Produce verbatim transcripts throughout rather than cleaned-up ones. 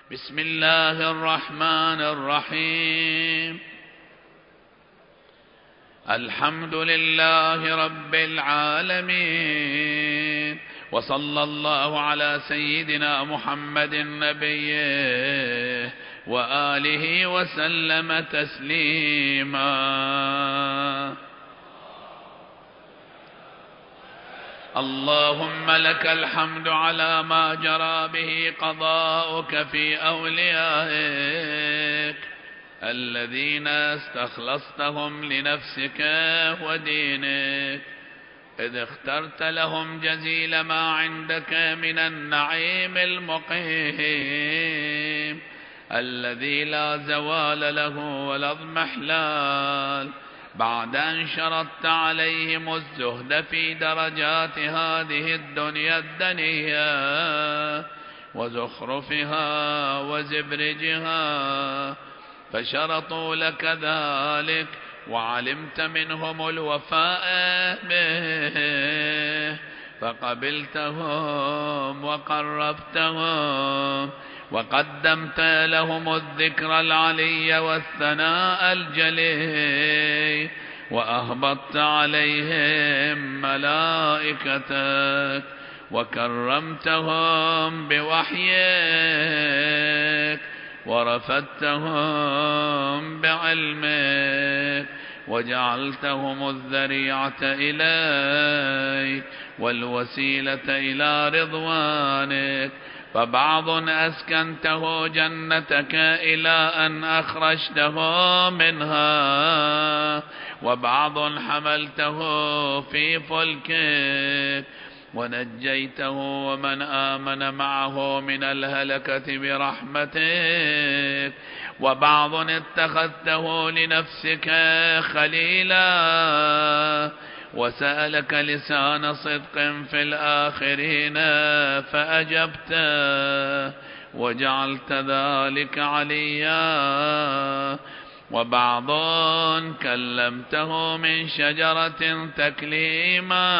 بسم الله الرحمن الرحيم. الحمد لله رب العالمين، وصلى الله على سيدنا محمد نبيه وآله وسلم تسليما. اللهم لك الحمد على ما جرى به قضاؤك في أوليائك الذين استخلصتهم لنفسك ودينك، إذ اخترت لهم جزيل ما عندك من النعيم المقيم الذي لا زوال له ولا اضمحلال، بعد أن شرطت عليهم الزهد في درجات هذه الدنيا الدنية وزخرفها وزبرجها، فشرطوا لك ذلك وعلمت منهم الوفاء به، فقبلتهم وقربتهم وقدمت لهم الذكر العلي والثناء الجلي، وأهبطت عليهم ملائكتك وكرمتهم بوحيك ورفدتهم بعلمك، وجعلتهم الذريعة إليك والوسيلة إلى رضوانك، فبعض أسكنته جنتك إلى أن أخرجته منها، وبعض حملته في فلكك ونجيته ومن آمن معه من الهلكة برحمتك، وبعض اتخذته لنفسك خليلا وسألك لسان صدق في الآخرين فأجبت وجعلت ذلك عليا، وبعض كلمته من شجرة تكليما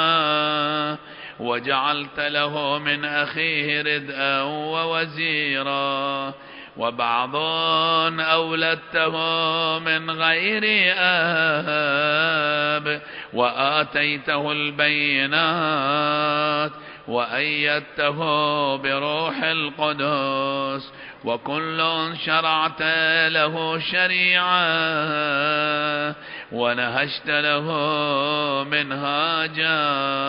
وجعلت له من أخيه ردءا ووزيرا، وبعض أولدته من غير آب وآتيته البينات وأيدته بروح القدس، وكل شرعت له شريعة ونهشت له منهاجا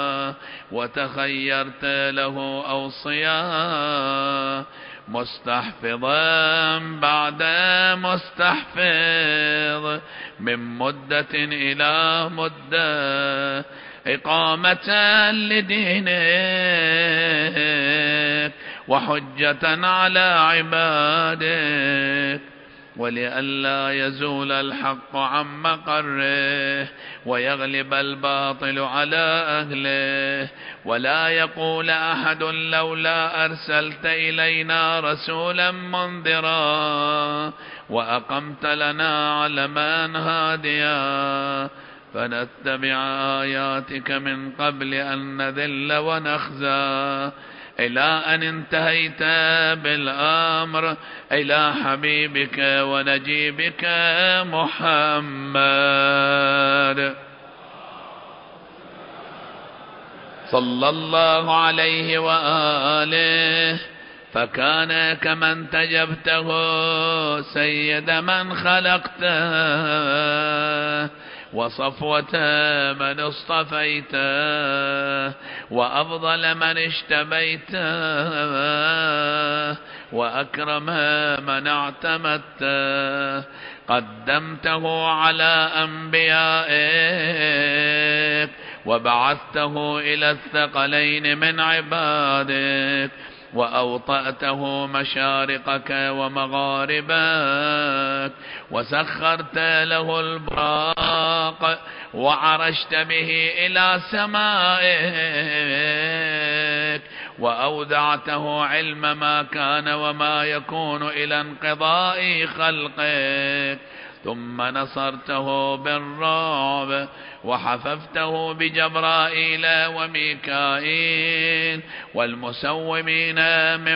وتخيرت له أوصياء، مستحفظا بعد مستحفظ من مدة إلى مدة، إقامة لدينك وحجة على عبادك، ولئلا يزول الحق عن مقره ويغلب الباطل على أهله، ولا يقول أحد لولا أرسلت إلينا رسولا منذرا وأقمت لنا علما هاديا فنتبع آياتك من قبل أن نذل ونخزى، إلى أن انتهيت بالأمر إلى حبيبك ونجيبك محمد صلى الله عليه وآله، فكان كمن تجبته سيد من خلقته وصفوة من اصطفيته وأفضل من اشتبيته وأكرم من اعتمدته، قدمته على أنبيائك وبعثته إلى الثقلين من عبادك، وأوطأته مشارقك ومغاربك، وسخرت له البراق وعرشت به إلى سمائك، وأودعته علم ما كان وما يكون إلى انقضاء خلقك، ثم نصرته بالرعب وحففته بجبرائيل وميكائيل والمسومين من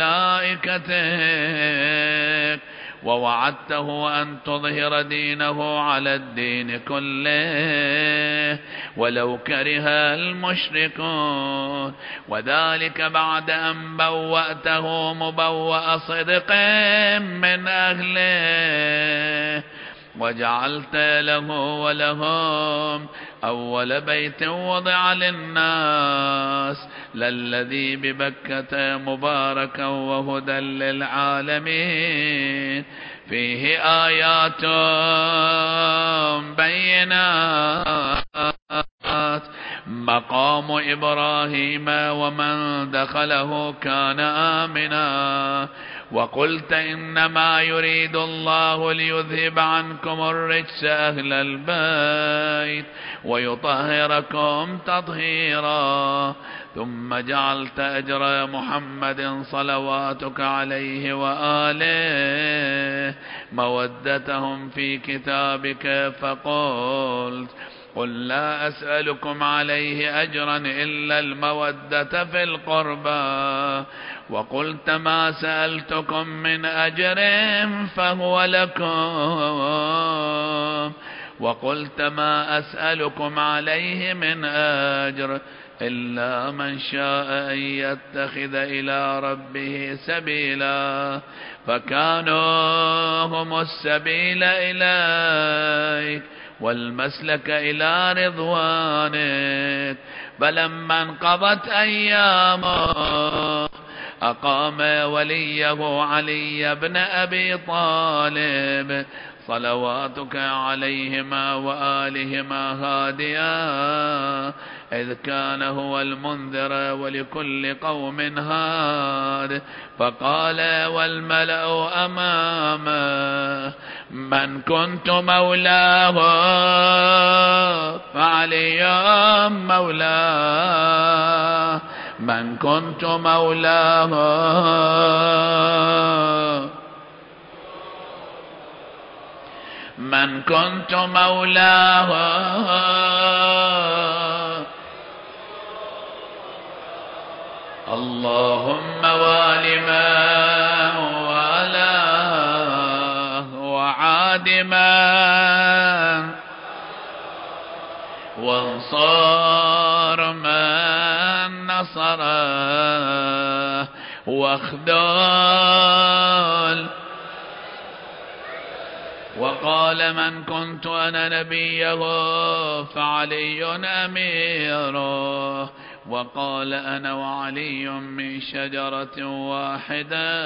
ملائكتك، ووعدته أن تظهر دينه على الدين كله ولو كره المشركون، وذلك بعد أن بوأته مبوأ صدق من أهله، وجعلت له ولهم أول بيت وضع للناس للذي ببكة مباركا وهدى للعالمين، فيه آيات بينات مقام إبراهيم ومن دخله كان آمنا. وقلت إنما يريد الله ليذهب عنكم الرجس أهل البيت ويطهركم تطهيرا. ثم جعلت أجر محمد صلواتك عليه وآله مودتهم في كتابك، فقلت قل لا أسألكم عليه أجرا إلا المودة في القربى، وقلت ما سألتكم من أجر فهو لكم، وقلت ما أسألكم عليه من أجر إلا من شاء أن يتخذ إلى ربه سبيلا، فكانوا هم السبيل إليك والمسلك إلى رضوانك. فلما انقضت أيامه أقام وليه علي بن أبي طالب صلواتك عليهما وآلهما هاديا، إذ كان هو المنذر ولكل قوم هاد. فقال والملأ أمامه من كنت مولاه فعلي مولاه، من كنت مولاه من كنت مولاه اللهم وال من والاه وعاد من وانصر من نصره واخذل. وقال من كنت أنا نبيه فعلي أميره، وقال أنا وعلي من شجرة واحدة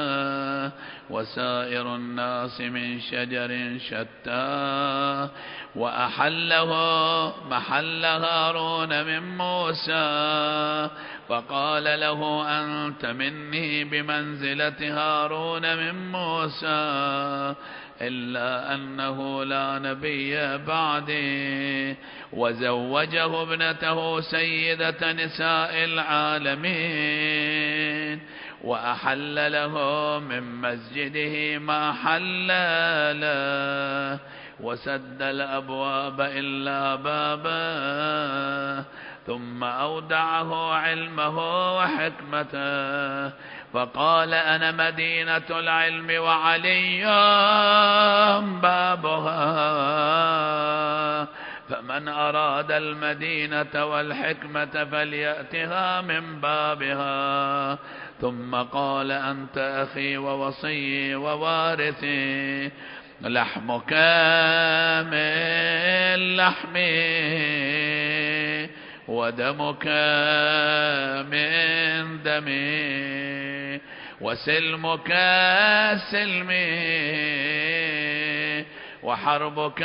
وسائر الناس من شجر شتى. وأحله محل هارون من موسى، فقال له أنت مني بمنزلة هارون من موسى، إلا أنه لا نبي بعدي. وزوجه ابنته سيدة نساء العالمين، وأحل له من مسجده ما حل له، وسد الأبواب إلا بابه، ثم أودعه علمه وحكمته، فقال أنا مدينة العلم وعلي بابها، فمن أراد المدينة والحكمة فليأتها من بابها. ثم قال أنت أخي ووصي ووارثي، لحمك من لحمي ودمك من دمي وسلمك سلمي وحربك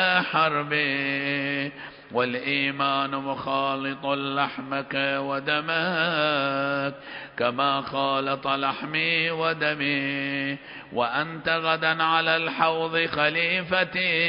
حربي، والإيمان مخالط لحمك ودمك كما خالط لحمي ودمي، وأنت غدا على الحوض خليفتي،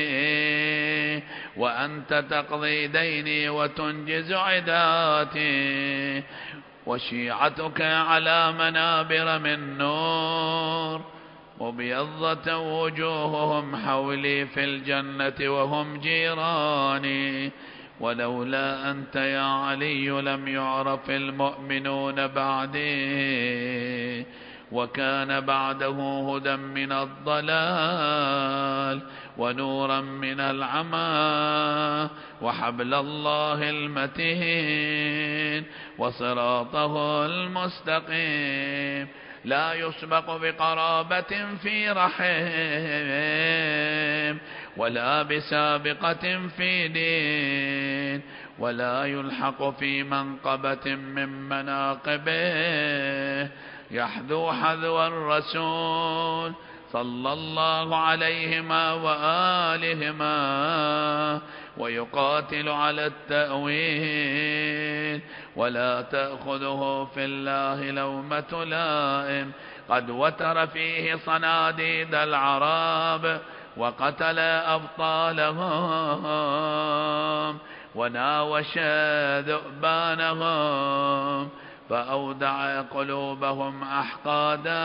وأنت تقضي ديني وتنجز عداتي، وشيعتك على منابر من نور، مبيضة وجوههم حولي في الجنة وهم جيراني، ولولا أنت يا علي لم يعرف المؤمنون بعدي، وكان بعده هدى من الضلال ونورا من العمى، وحبل الله المتين وصراطه المستقيم، لا يسبق بقرابة في رحم، ولا بسابقة في دين، ولا يلحق في منقبة من مناقبه، يحذو حذو الرسول صلى الله عليهما وآلهما، ويقاتل على التأويل، ولا تأخذه في الله لومة لائم، قد وتر فيه صناديد العرب وقتل أبطالهم وناوش ذؤبانهم، فأودع قلوبهم أحقادا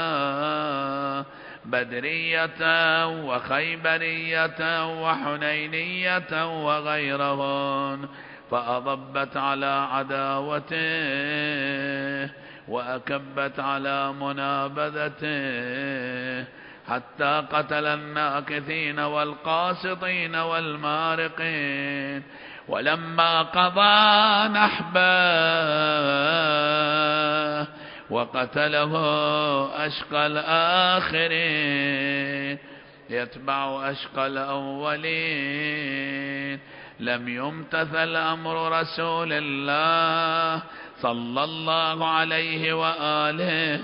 بدرية وخيبرية وحنينية وغيرهن، فأضبت على عداوته وأكبت على منابذته، حتى قتل الناكثين والقاسطين والمارقين. ولما قضى نحبه وقتله أشقى الآخرين يتبع أشقى الأولين، لم يمتثل أمر رسول الله صلى الله عليه وآله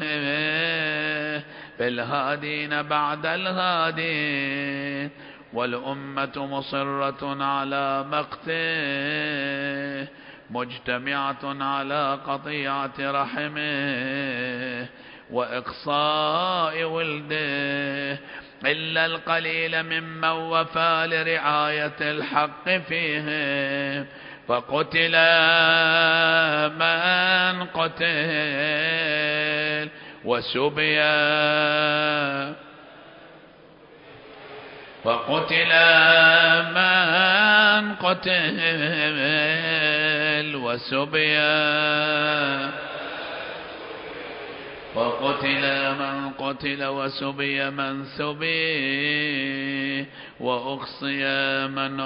بالهادين بعد الهادين، والأمة مصرة على مقته، مجتمعة على قطيعة رحمه وإقصاء ولده، إلا القليل ممن وفى لرعاية الحق فيه، فقتل من قتل وسبي فقتل من قتل وسبي وقتل من قتل وسبي من سبي، وأقصي من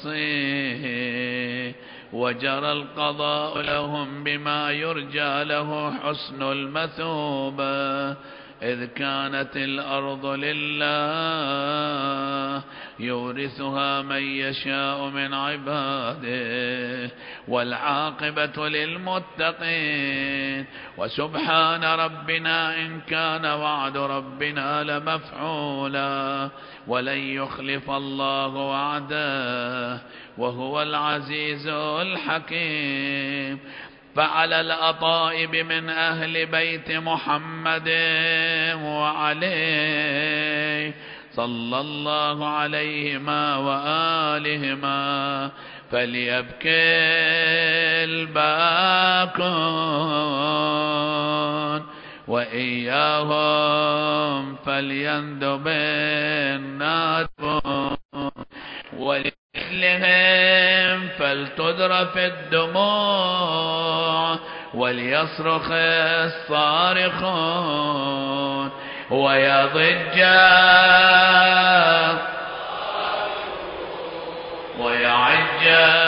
أقصي، وجرى القضاء لهم بما يرجى له حسن المثوبة، إذ كانت الأرض لله يورثها من يشاء من عباده، والعاقبة للمتقين. وسبحان ربنا إن كان وعد ربنا لمفعولا، ولن يخلف الله وعده، وهو العزيز الحكيم. فعلى الأطائب من أهل بيت محمد وعليه صلى الله عليهما وآلهما فليبكي الباكون، وإياهم فليندب النادبون، ولمثلهم فلتذرف الدموع، وليصرخ الصارخون، ويضج ويعج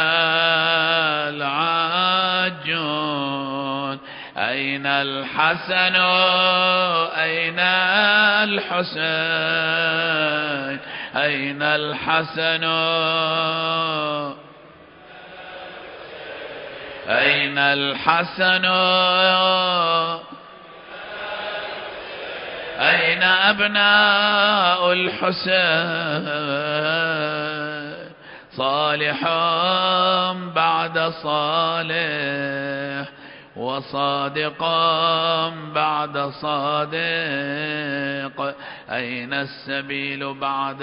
العاجون. أين الحسن أين الحسين، أين الحسن أين الحسن أين أبناء الحسين، صالح بعد صالح، وصادق بعد صادق، الطريق أين السبيل بعد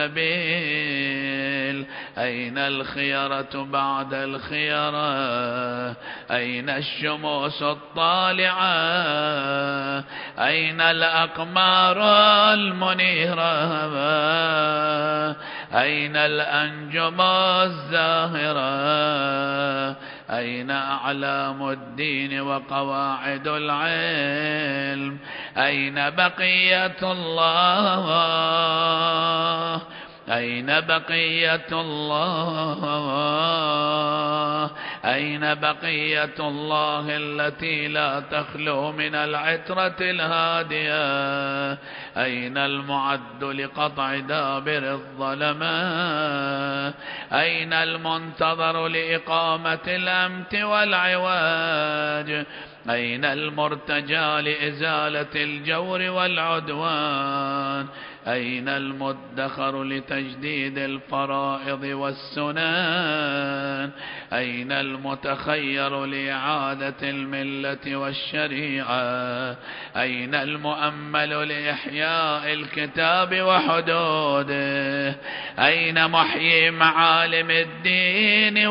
السبيل أين الخيرة بعد الخيرة أين الشموس الطالعة أين الأقمار المنيرة أين الأنجم الزاهرة أين أعلام الدين وقواعد العلم أين بقية الله أين بقية الله أين بقية الله التي لا تخلو من العترة الهادية أين المعد لقطع دابر الظلماء أين المنتظر لإقامة الأمت والعواج أين المرتجى لإزالة الجور والعدوان أين المدخر لتجديد الفرائض والسنن أين المتخير لإعادة الملة والشريعة أين المؤمل لإحياء الكتاب وحدوده أين محيي معالم الدين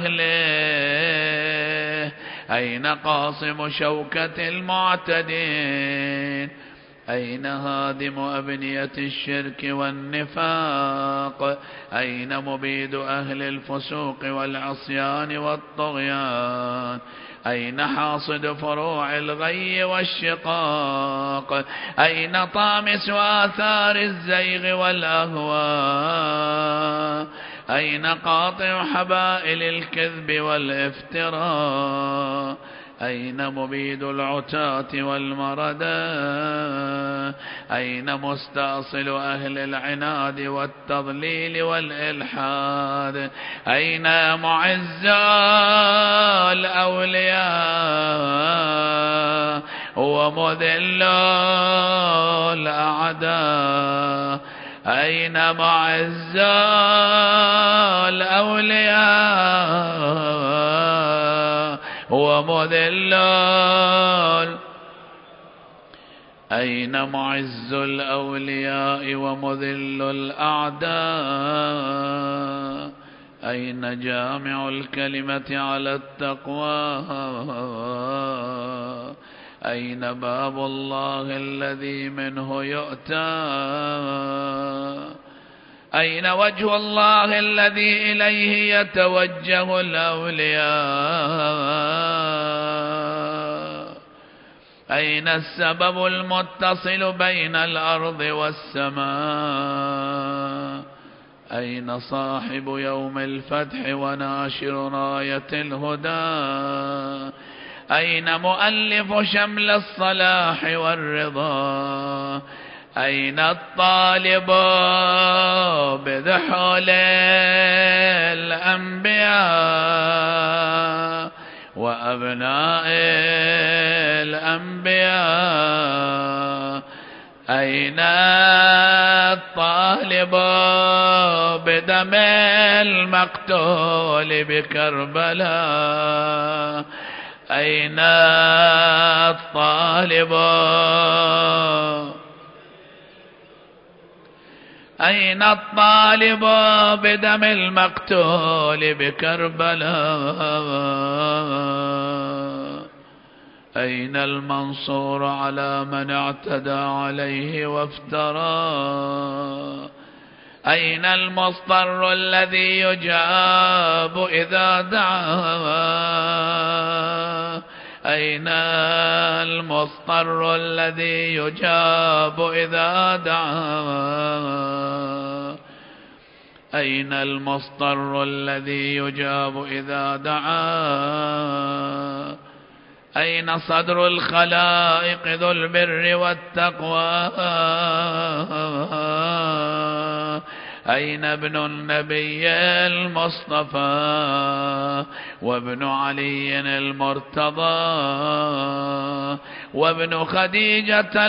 وأهله أين قاصم شوكة المعتدين أين هادم أبنية الشرك والنفاق أين مبيد أهل الفسوق والعصيان والطغيان أين حاصد فروع الغي والشقاق أين طامس آثار الزيغ والأهواء أين قاطع حبائل الكذب والافتراء أين مبيد العتاة والمردى أين مستأصل أهل العناد والتضليل والإلحاد أين معز الأولياء ومذل الأعداء أين معز الأولياء ومذل أين معز الأولياء ومذل الأعداء أين جامع الكلمة على التقوى أين باب الله الذي منه يؤتى أين وجه الله الذي إليه يتوجه الأولياء أين السبب المتصل بين الأرض والسماء أين صاحب يوم الفتح وناشر راية الهدى أين مؤلف شمل الصلاح والرضا أين الطالب بذحول الأنبياء وأبناء الأنبياء أين الطالب بدم المقتول بكربلاء أين الطالب أين الطالب بدم المقتول بكربلاء أين المنصور على من اعتدى عليه وافترى أين المضطر الذي يجاب إذا دعا أين المضطر الذي يجاب إذا دعا أين المضطر الذي يجاب إذا دعا أين صدر الخلائق ذو البر والتقوى أين ابن النبي المصطفى وابن علي المرتضى وابن خديجة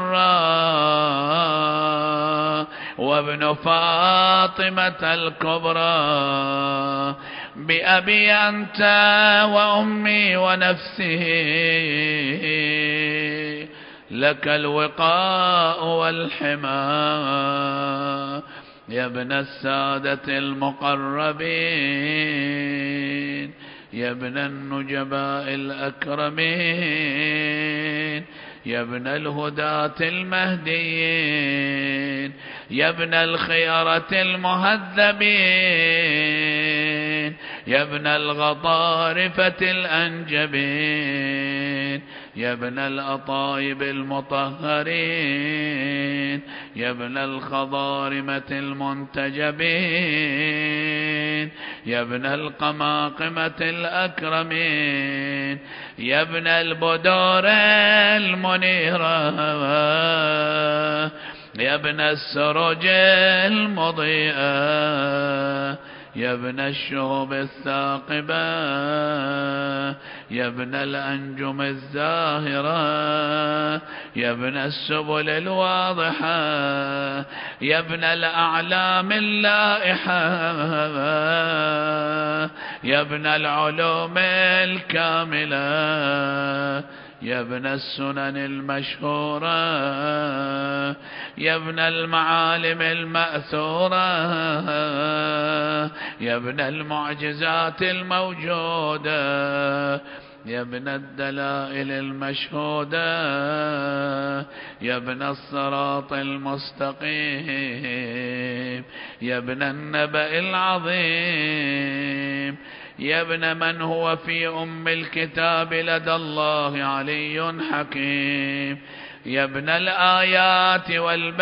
الغراء وابن فاطمة الكبرى بأبي أنت وأمي ونفسه لك الوقاء والحماء يا ابن السادة المقربين يا ابن النجباء الأكرمين يا ابن الهداة المهديين يا ابن الخيرة المهذبين يا ابن الغطارفة الأنجبين يا ابن الأطايب المطهرين يا ابن الخضارمة المنتجبين يا ابن القماقمة الأكرمين يا ابن البدور المنيرة يا ابن السرج المضيئة يا ابن الشهب الثاقبة يا ابن الأنجم الزاهرة يا ابن السبل الواضحة يا ابن الأعلام اللائحة يا ابن العلوم الكاملة يا ابن السنن المشهورة يا ابن المعالم المأثورة يا ابن المعجزات الموجودة يا ابن الدلائل المشهودة يا ابن الصراط المستقيم يا ابن النبأ العظيم يا ابن من هو في أم الكتاب لدى الله علي حكيم يا ابن الآيات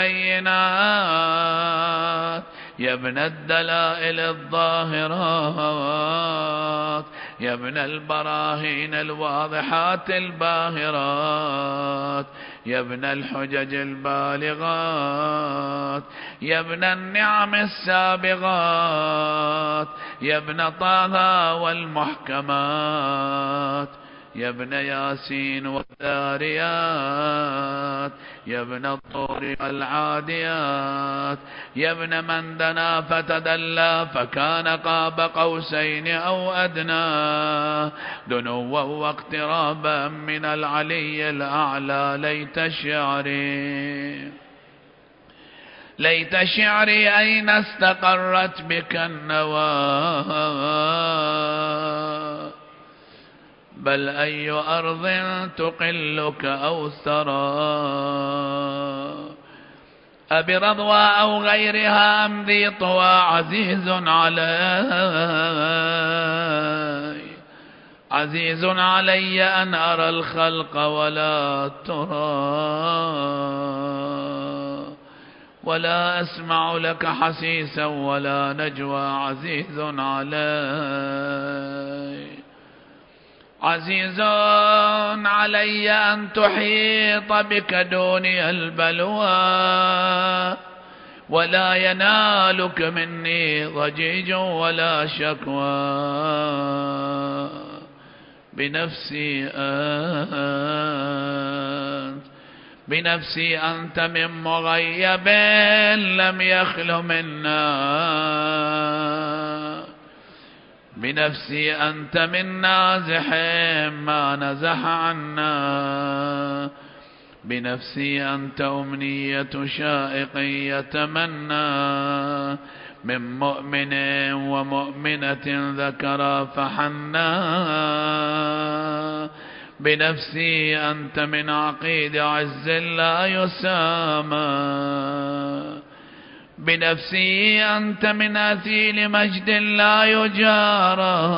والبينات يا ابن الدلائل الظاهرات يا ابن البراهين الواضحات الباهرات يا ابن الحجج البالغات يا ابن النعم السابغات يا ابن طه والمحكمات يا ابن ياسين والذاريات يا ابن الطور والعاديات يا ابن من دنا فتدلى فكان قاب قوسين أو أدنى دنوا واقترابا من العلي الأعلى. ليت شعري ليت شعري أين استقرت بك النوى بل أي أرض تقلك أو ثرى أبي رضوى أو غيرها أم ذي طوى عزيز علي عزيز علي أن أرى الخلق ولا ترى ولا أسمع لك حسيسا ولا نجوى عزيز علي عزيز علي أن تحيط بك دوني البلوى ولا ينالك مني ضجيج ولا شكوى بنفسي أنت بنفسي أنت من مغيب لم يخل منا بنفسي أنت من نازح ما نزح عنا بنفسي أنت أمنية شائق يتمنى من مؤمن ومؤمنة ذكر فحنا بنفسي أنت من عقيد عز لا يسامى بنفسي أنت من أثيل مجد لا يجارى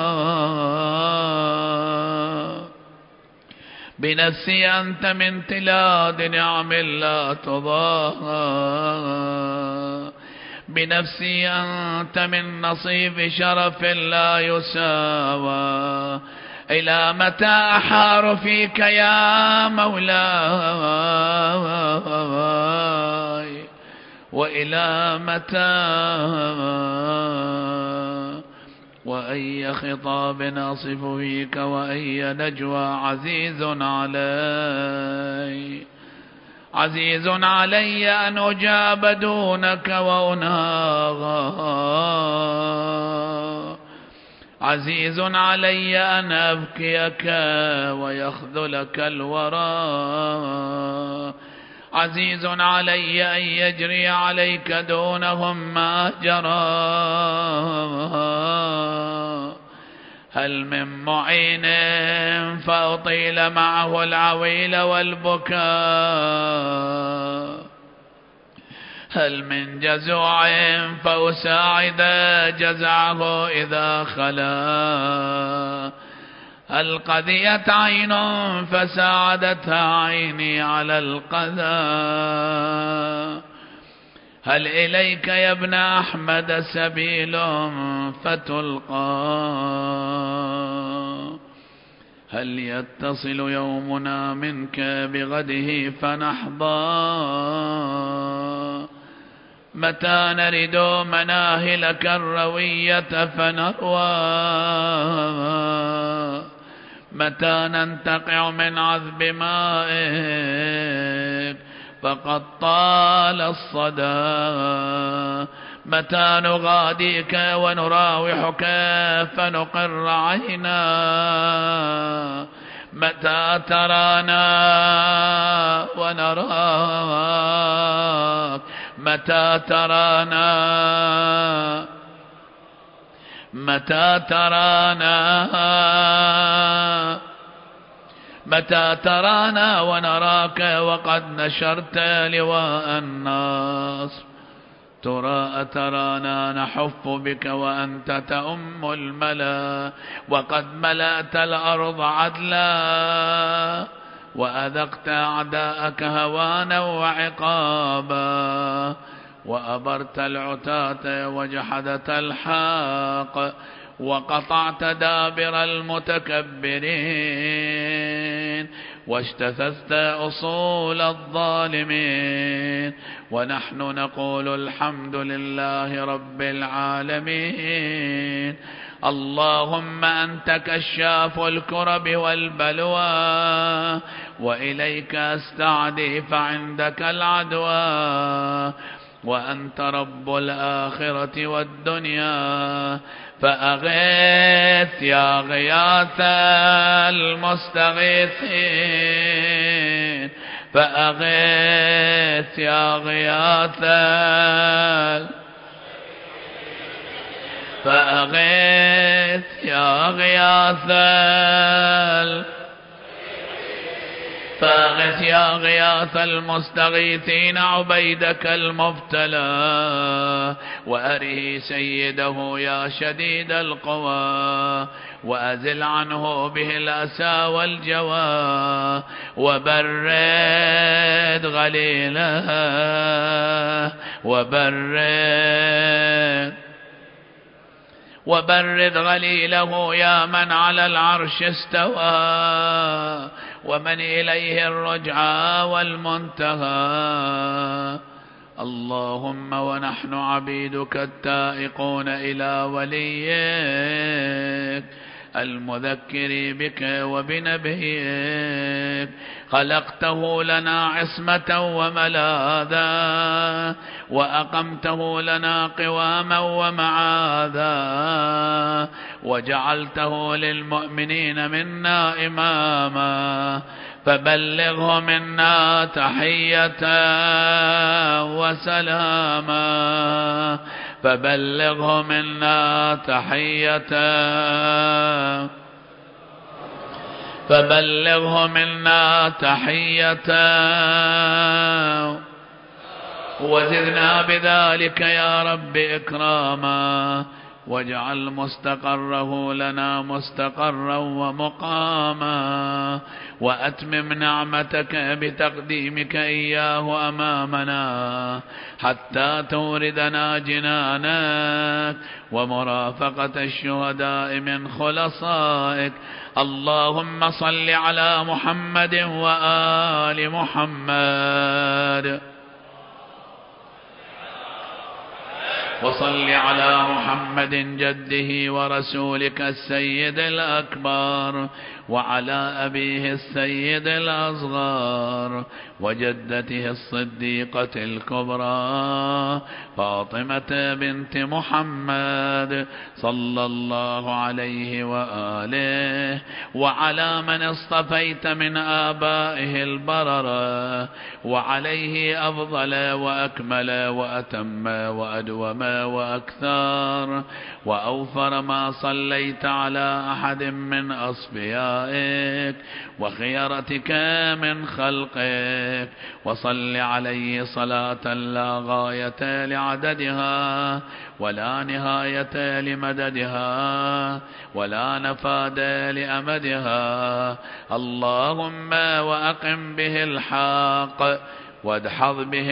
بنفسي أنت من تلاد نعم لا تضاهى بنفسي أنت من نصيب شرف لا يساوى إلى متى أحار فيك يا مولاي وإلى متى وأي خطاب أصف فيك وأي نجوى عزيز علي عزيز علي أن أجاب دونك وأناغى عزيز علي أن أبكيك ويخذلك الورى، عزيز علي أن يجري عليك دونهم ما جرى. هل من معين فأطيل معه العويل والبكاء، هل من جزوع فأساعد جزعه إذا خلا، هل قذيت عين فساعدتها عيني على القذى، هل إليك يا ابن أحمد سبيل فتلقى، هل يتصل يومنا منك بغده فنحظى، متى نرد مناهلك الروية فنروى، متى ننتقع من عذب مائك فقد طال الصدى، متى نغاديك ونراوحك فنقر عينا، متى ترانا ونراك، متى ترانا متى ترانا متى ترانا ونراك وقد نشرت لواء النصر، ترى أترانا نحف بك وأنت تؤم الملا، وقد ملأت الأرض عدلا وأذقت أعداءك هوانا وعقابا، وأبرت العتاة وجحدت الحاق، وقطعت دابر المتكبرين، واجتثثت أصول الظالمين، ونحن نقول الحمد لله رب العالمين. اللهم أنت كشاف الكرب والبلوى، وإليك أستعدي فعندك العدوى، وأنت رب الآخرة والدنيا، فأغيث يا غياث المستغيثين، فأغيث يا غياث فأغيث يا غياث فاغث يا غياث المستغيثين عبيدك المبتلى، وأره سيده يا شديد القوى، وأزل عنه به الأسى والجوى، وبرد غليله وبرد وبرد غليله يا من على العرش استوى، ومن إليه الرجعى والمنتهى. اللهم ونحن عبيدك التائقون إلى وليك المذكر بك وبنبيك، خلقته لنا عصمة وملاذا، وأقمته لنا قواما ومعاذا، وجعلته للمؤمنين منا إماما، فبلغه منا تحية وسلاما، فبلغه منا تحية فبلغه منا تحية وزدنا بذلك يا رب إكراما، واجعل مستقره لنا مستقرا ومقاما، وأتمم نعمتك بتقديمك إياه أمامنا حتى توردنا جنانك ومرافقة الشهداء من خلصائك. اللهم صل على محمد وآل محمد. وصل على محمد جده ورسولك السيد الأكبر وعلى أبيه السيد الأصغر وجدته الصديقة الكبرى فاطمة بنت محمد صلى الله عليه وآله وعلى من اصطفيت من آبائه البررة وعليه أفضل وأكمل وأتم وأدوم وأكثر وأوفر ما صليت على أحد من أصفيائك وخيرتك من خلقك وصل عليه صلاة لا غاية لعددها ولا نهاية لمددها ولا نفاد لأمدها. اللهم وأقم به الحق وادحض به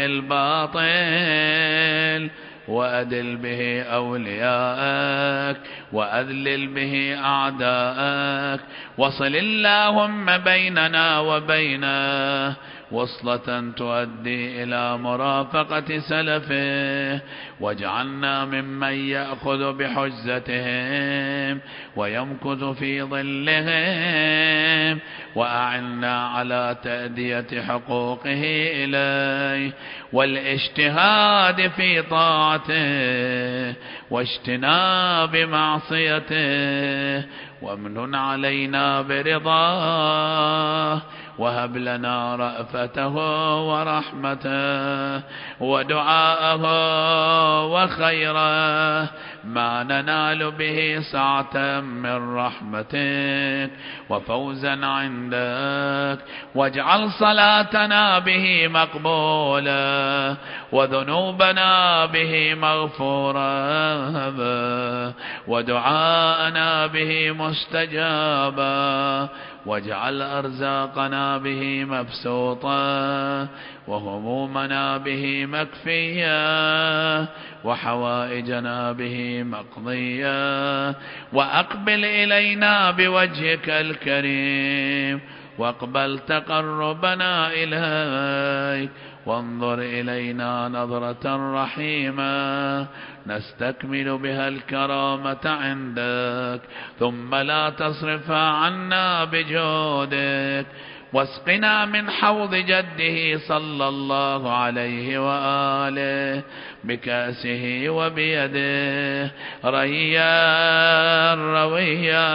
الباطل وأدل به أولياءك وأذلل به أعداءك وصل اللهم بيننا وبينه وصلة تؤدي إلى مرافقة سلفه واجعلنا ممن يأخذ بحجتهم ويمكث في ظلهم وأعنا على تأدية حقوقه إليه والاجتهاد في طاعته واجتناب معصيته وامنن علينا برضاه وهب لنا رأفته ورحمته ودعاءه وخيره ما ننال به سعة من رحمتك وفوزا عندك واجعل صلاتنا به مقبولة وذنوبنا به مغفورة ودعاءنا به مستجابا واجعل أرزاقنا به مبسوطا وهمومنا به مكفيا وحوائجنا به مقضيا وأقبل إلينا بوجهك الكريم واقبل تقربنا إليك وانظر إلينا نظرة رحيمة نستكمل بها الكرامة عندك ثم لا تصرفها عنا بجودك واسقنا من حوض جده صلى الله عليه وآله بكأسه وبيده ريا رويا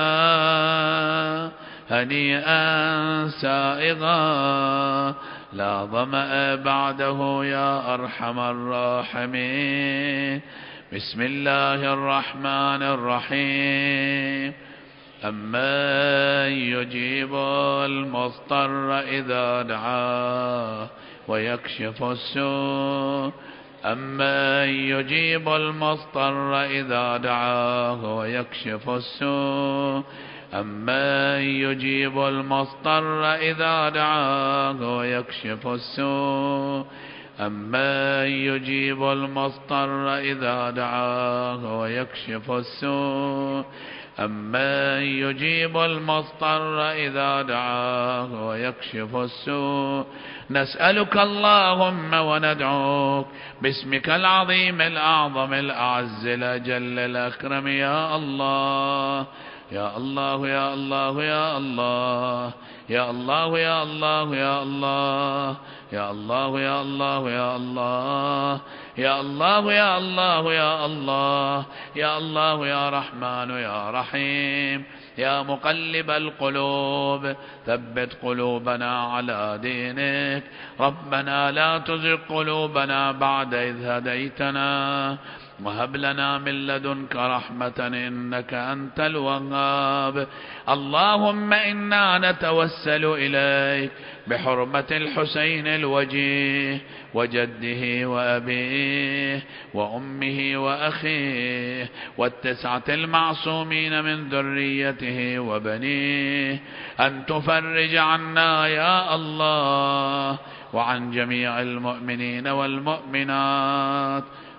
هنيئا سائغا لا ظمأ بعده يا أرحم الراحمين. بسم الله الرحمن الرحيم. أمن يجيب المضطر إذا دعاه ويكشف السوء أمن يجيب المضطر إذا دعاه ويكشف السوء أمن يجيب المضطر إذا دعاه ويكشف السوء أمن يجيب المضطر إذا دعاه ويكشف السوء أمن يجيب المضطر إذا دعاه ويكشف السوء. نسألك اللهم وندعوك باسمك العظيم الأعظم الأعز الأجل الأكرم يا الله يا الله يا الله يا الله يا الله يا الله يا الله يا الله يا الله يا الله يا الله يا الله يا الله يا الله يا رحمن يا رحيم يا مقلب القلوب ثبت قلوبنا على دينك. ربنا لا تزغ قلوبنا بعد إذ هديتنا وهب لنا من لدنك رحمة إنك أنت الوهاب. اللهم إنا نتوسل إليك بحرمة الحسين الوجيه وجده وأبيه وأمه وأخيه والتسعة المعصومين من ذريته وبنيه أن تفرج عنا يا الله وعن جميع المؤمنين والمؤمنات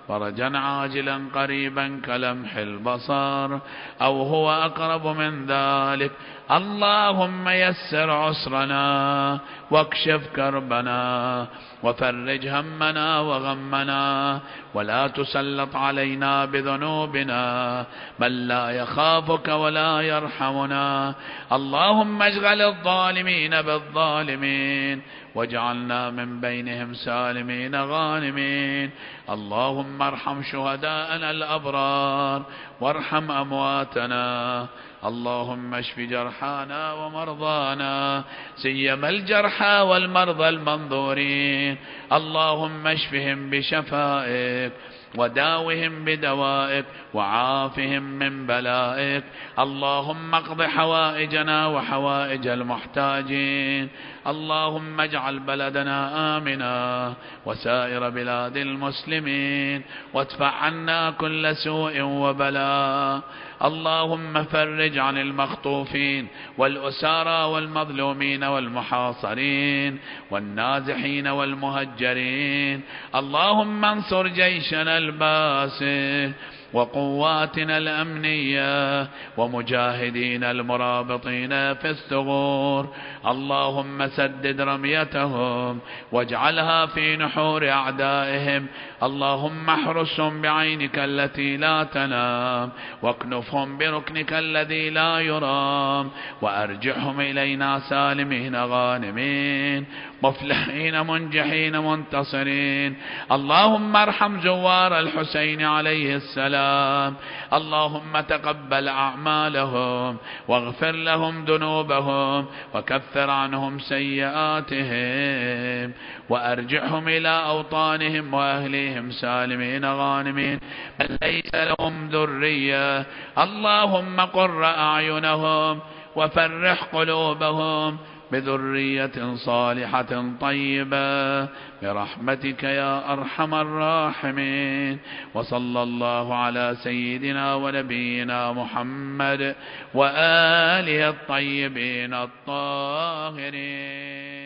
فرجا عاجلا قريبا كلمح البصر أو هو أقرب من ذلك. اللهم يسر عسرنا واكشف كربنا وفرج همنا وغمنا، ولا تسلط علينا بذنوبنا من لا يخافك ولا يرحمنا. اللهم اشغل الظالمين بالظالمين واجعلنا من بينهم سالمين غانمين. اللهم ارحم شهداءنا الأبرار وارحم أمواتنا. اللهم اشف جرحانا ومرضانا، سيما الجرحى والمرضى المنظورين. اللهم اشفهم بشفائك وداوهم بدوائك وعافهم من بلائك. اللهم اقض حوائجنا وحوائج المحتاجين. اللهم اجعل بلدنا آمنا وسائر بلاد المسلمين، وادفع عنا كل سوء وبلاء. اللهم فرج عن المخطوفين والأسارى والمظلومين والمحاصرين والنازحين والمهجرين. اللهم انصر جيشنا الباسل وقواتنا الأمنية ومجاهدين المرابطين في الثغور. اللهم سدد رميتهم واجعلها في نحور أعدائهم. اللهم احرسهم بعينك التي لا تنام واكنفهم بركنك الذي لا يرام، وأرجعهم إلينا سالمين غانمين مفلحين منجحين منتصرين. اللهم ارحم زوار الحسين عليه السلام. اللهم تقبل أعمالهم واغفر لهم ذنوبهم وكفر عنهم سيئاتهم، وأرجعهم إلى أوطانهم وأهليهم سالمين غانمين بل ليس لهم ذرية. اللهم قر أعينهم وفرح قلوبهم بذرية صالحة طيبة برحمتك يا أرحم الراحمين. وصلى الله على سيدنا ونبينا محمد وآله الطيبين الطاهرين.